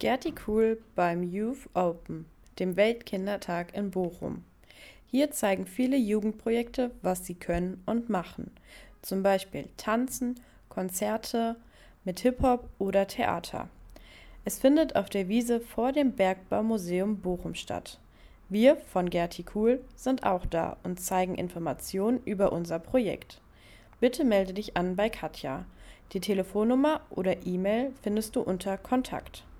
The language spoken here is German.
Gerti Kuhl beim Youth Open, dem Weltkindertag in Bochum. Hier zeigen viele Jugendprojekte, was sie können und machen. Zum Beispiel Tanzen, Konzerte mit Hip-Hop oder Theater. Es findet auf der Wiese vor dem Bergbaumuseum Bochum statt. Wir von Gerti Kuhl sind auch da und zeigen Informationen über unser Projekt. Bitte melde dich an bei Katja. Die Telefonnummer oder E-Mail findest du unter Kontakt.